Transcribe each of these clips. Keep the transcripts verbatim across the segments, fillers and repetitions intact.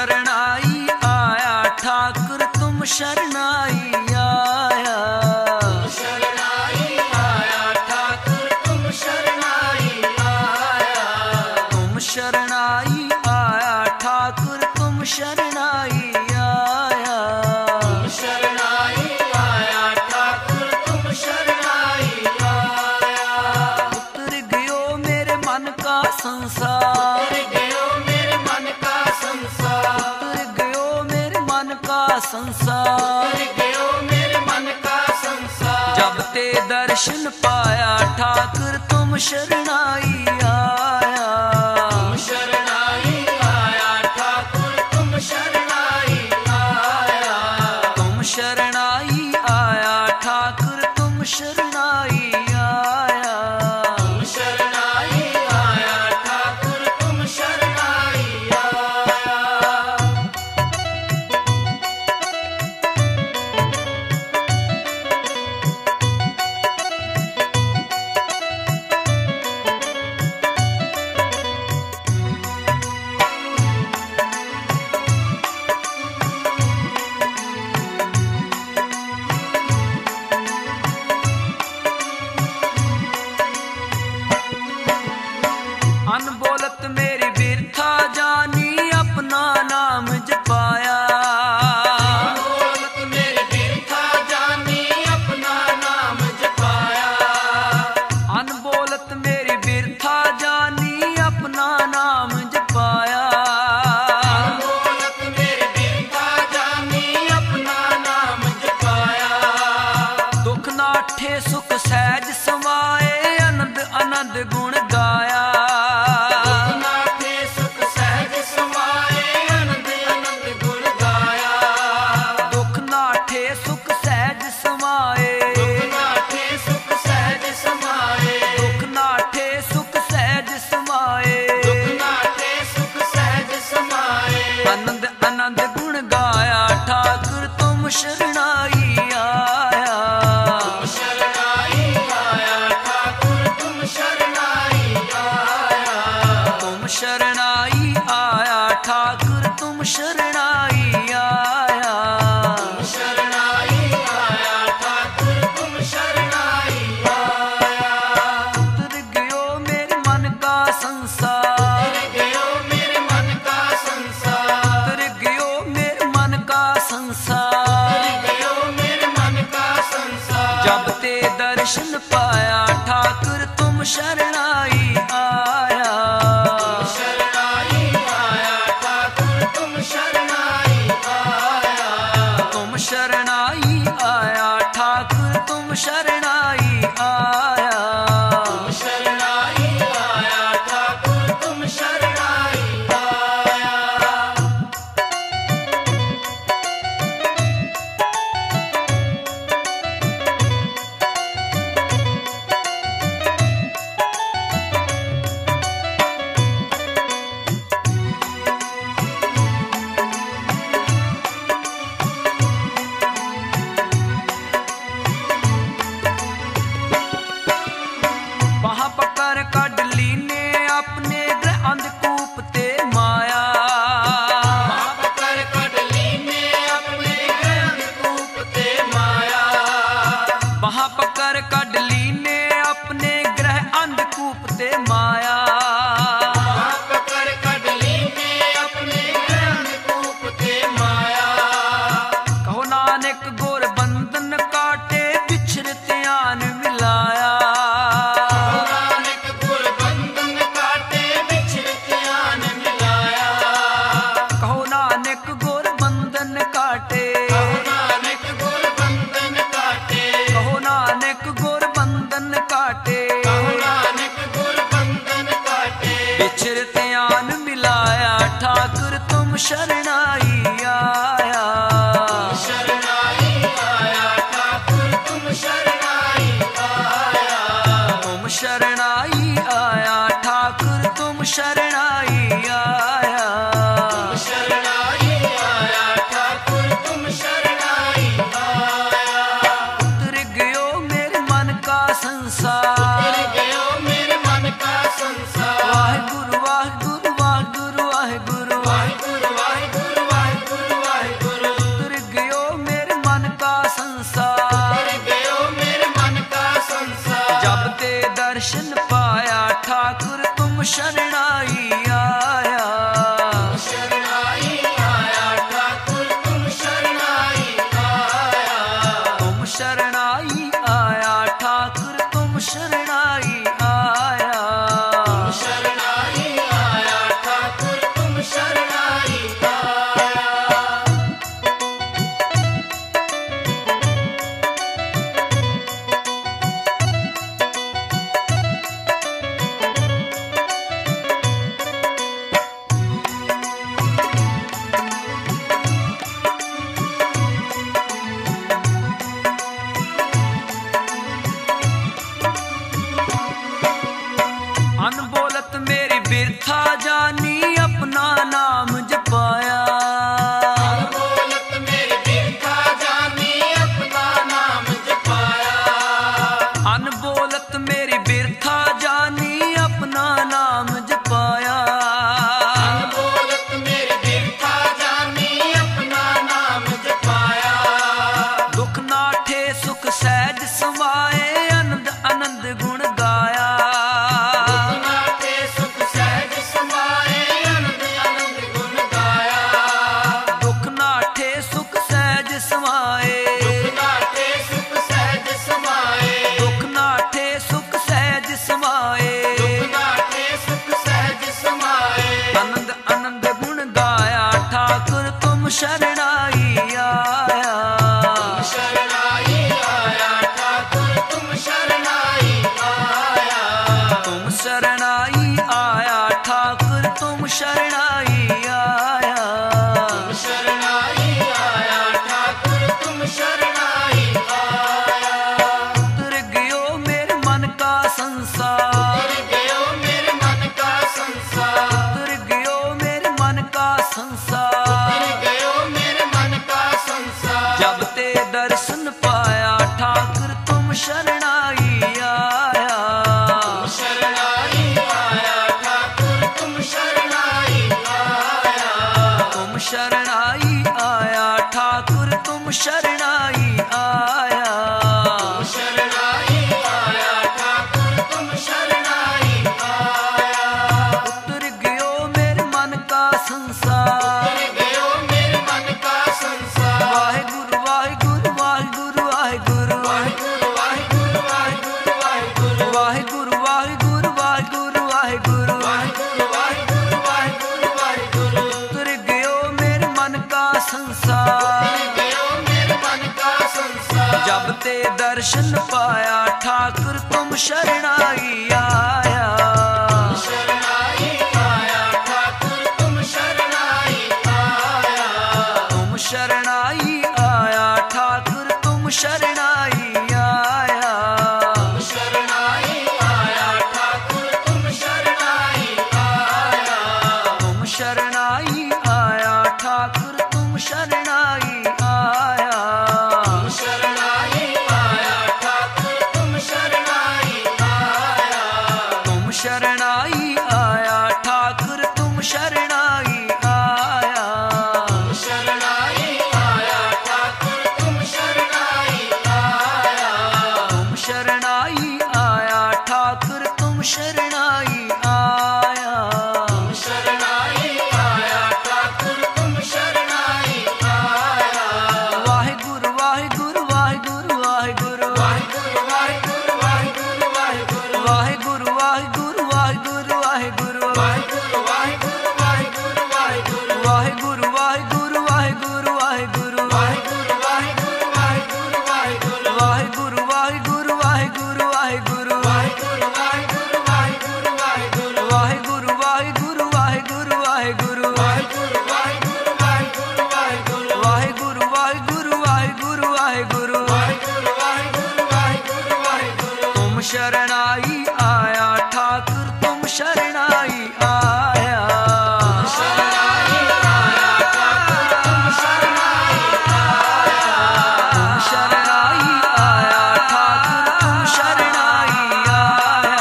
शरणाई आया ठाकुर तुम शरणाई आया। तुम शरणाई आया ठाकुर तुम शरणाई आया। तुम शरणाई आया ठाकुर तुम शरणाई आया। तुम शरणाई आया ठाकुर तुम शरणाई आया। उतर गयो मेरे मन का संसार, संसार गयो मेरे मन का संसार। जब ते दर्शन पाया ठाकुर तुम शरणाई आया। तुम शरणाई आया ठाकुर तुम शरणाई आया। तुम शरणाई आया ठाकुर तुम शरणाई आया। तुम शरणाई आया ठाकुर तुम शरणाई आया। अनबोलत मेरी बिरथा जानी अपना नाम जपाया। अनबोलत मेरी बिरथा जानी अपना नाम जपाया। अनबोलत मेरी बिरथा जानी अपना नाम जपाया। अनबोलत मेरी बिरथा जानी अपना नाम जपाया। दुख नाठे सुख सहज समाए आनंद आनंद गुण गाया। आनंद आनंद गुण गाया ठाकुर तुम शरणाई आया। तुम शरणाई आया ठाकुर तुम शरणाई आया। तुम शरणाई आया ठाकुर तुम शरणाई आया। तुम शरणाई आया ठाकुर तुम शरणाई आया। उतर गयो मेरे मन का संसार, जब ते दर्शन पाया ठाकुर तुम शरणाई आया। तुम शरणाई आया ठाकुर तुम शरणाई आया। तुम शरणाई आया ठाकुर तुम शरणाई आया। तुम शरणाई आया ठाकुर तुम शरणाई आया। वहां पकड़ कड लीने अपने ग्रह अंधकूप ते माया। वहां पकड़ कड लीने अपने ग्रह अंधकूप ते माया। वहां पकड़ कड लीने अपने ग्रह अंधकूप ते माया। वहां पकड़ कड लीने अपने ग्रह अंधकूप ते माया। कहो नानक गोर बंधन काटे बिछड़ त्यान मिलाया। शरणाई आया। तुम शरणाई आया ठाकुर तुम शरणाई आया। तुम शरणाई आया ठाकुर तुम शरणाई आया। तुम शरणाई आया ठाकुर तुम शरणाई आया। उतर गयो मेरे मन का संसार, उतर गयो मेरे मन का संसार। वाहिगुरु वाहिगुरु वाहिगुरु वाहिगुरु वाहिगुरु वाहिगुरु शरणाई आया। शरणाई आया ठाकुर तुम शरणाई आया। तुम शरणाई आया ठाकुर तुम शरणाई आया। शरणाई आया ठाकुर तुम शरणाई आया। अनबोलत मेरी बिरथा जानी अपना नाम जपाया। अनबोलत मेरी बिरथा जानी अपना नाम जपाया। अनबोलत मेरी बिरथा जानी अपना नाम जपाया। अनबोलत मेरी बिरथा जानी अपना नाम जपाया। दुख नाठे सुख सहज समाए आनंद आनंद गुण गाया। सुख सहज समाए आनंद आनंद गुण गाया। दुख नाठे सुख सहज समाए। दुख नाटे सुख सहज समाए। दुख नाठे सुख सहज समाए। दुख नाटे सुख सहज समाए। आनंद आनंद गुण गाया ठाकुर तुम शरणाई आया। शरणाई आया ठाकुर तुम शरणाई आया। तुम शरणाई आया ठाकुर तुम शरणाई आया। शरणाई आया ठाकुर तुम शरणाई आया। उतर गयो मेरे मन का संसार। उतर गयो मेरे मन का संसार। उतर गयो मेरे मन का संसार। उतर गयो मेरे मन का संसार। जब ते दर्शन पाया ठाकुर तुम शरणाई आया। शरणाई आया ठाकुर तुम शरणाई आया। तुम शरणाई आया ठाकुर तुम शरणाई आया। शरणाई आया ठाकुर तुम शरणाई आया। उतर गयो मेरे मन का संसार। उतर गयो मेरे मन का संसार। वाहिगुरु वाहिगुरु वाहिगुरु वाहिगुरु वाहिगुरु वाहिगुरु वाहिगुरु वाहिगुरु। वाहिगुरु वाहिगुरु वाहिगुरु वाहिगुरु वाहिगुरु वाहिगुरु वाहिगुरु वाहिगुरु। उतर गयो मेरे मन का संसार। उतर गयो मेरे मन का संसार। जब ते दर्शन पाया ठाकुर तुम शरणाई आया। शरणाई आया ठाकुर तुम शरणाई आया। तुम शरणाई आया ठाकुर तुम शरणाई आया। शरणाई आया ठाकुर तुम शरणाई आया। तुम शरणाई आया ठाकुर तुम शरणाई आया। शरणाई आया ठाकुर तुम शरणाई आया। तुम शरणाई आया ठाकुर तुम शरणाई आया। शरणाई आया ठाकुर तुम शरणाई आया। तुम शरणाई आया ठाकुर तुम शरणाई आया। शरणाई आया ठाकुर तुम शरणाई आया। वाहिगुरु वाहिगुरु वाहिगुरु वाहिगुरु वाहिगुरु वाहिगुरु वाहिगुरु वाहिगुरु। वाहिगुरु वाहिगुरु वाहिगुरु वाहिगुरु वाहिगुरु वाहिगुरु वाहिगुरु वाहिगुरु। वाहिगुरु वाहिगुरु वाहिगुरु वाहिगुरु वाहिगुरु वाहिगुरु वाहिगुरु वाहिगुरु। वाहिगुरु वाहिगुरु वाहिगुरु वाहिगुरु वाहिगुरु वाहिगुरु वाहिगुरु वाहिगुरु। वाहिगुरु वाहिगुरु वाहिगुरु वाहिगुरु वाहिगुरु वाहिगुरु वाहिगुरु वाहिगुरु। वाहिगुरु वाहिगुरु वाहिगुरु वाहिगुरु वाहिगुरु वाहिगुरु वाहिगुरु वाहिगुरु। तुम शरणाई आया ठाकुर तुम शरणाई आया। शरणाई आया ठाकुर तुम शरणाई आया। तुम शरणाई आया ठाकुर तुम शरणाई आया।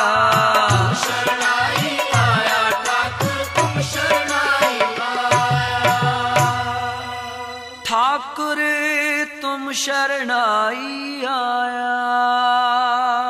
शरणाई आया ठाकुर तुम शरणाई आया। ठाकुर तुम शरणाई आया।